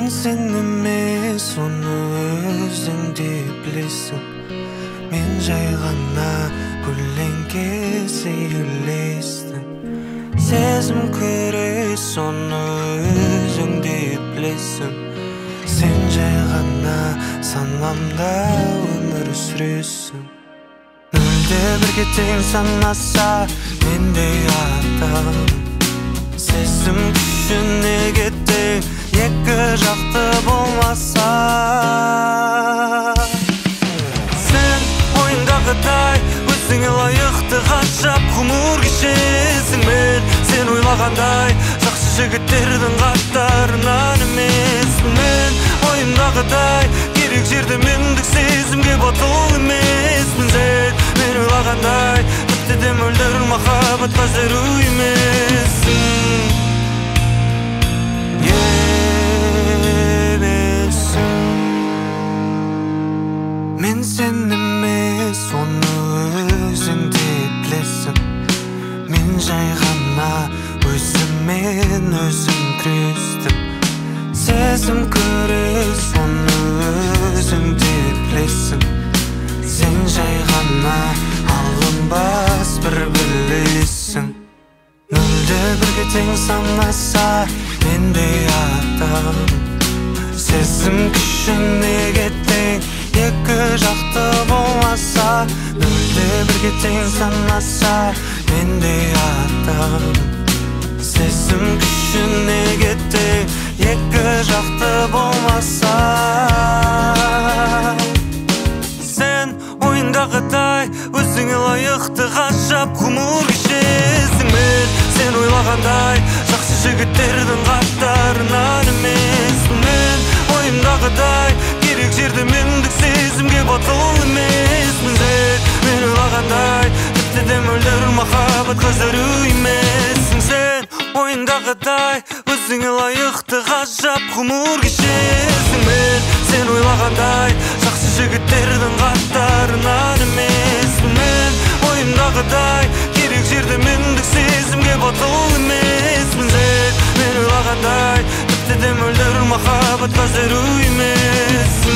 Мен сен емес, оны өзің де білесің. Мен жай ғана көлеңке сейілестің. Сезім күрес, оны өзің де білесің. Сен жай ғана санамда өмір сүресің. Нөлде бірге тең санаса мендей адам. Сезім күші неге тең, екі жақты болмаса. Сен ойыңдағыдай өзіңе лайықты ғажап ғұмыр кешесің. Мен сен ойлағандай жақсы жігіттердің қатарынан емеспін. Мен ойымдағыдай керек жерде мендік сезімге батыл емеспін. Сен мен ойлағандай тіпті де мөлдір махаббатқа зәру емессің. Мен сен емес, оны өзің де білесің. Мен жай ғана өзіммен өзім күрестім. Сезім күрес, оны өзің де білесің. Сен жай ғана алынбас бір білесің. Нөлде бірге тең санаса мендей адам. Сезім күші неге тең, екі жақты болмаса. Нөлде бірге тең санаса мендей адам. Сезім күші неге тең, екі жақты болмаса. Сен ойыңдағыдай өзіңе лайықты ғажап ғұмыр кешесің. Мен сен ойлағандай жақсы жігіттердің қатарынан емеспін. Мен ойымдағыдай керек жерде мендік сезімге батыл емеспін. Сен мен ойлағандай тіпті де мөлдір махаббатқа зәру емессің. Сен ойыңдағыдай өзіңе лайықты ғажап ғұмыр кешесің. Мен сен ойлағандай жақсы жігіттердің қатарынан емеспін. Мен ойымдағыдай керек жерде мендік сезімге батыл емеспін. Сен мен ойлағандай тіпті де мөлдір махаббатқа зәру емессің.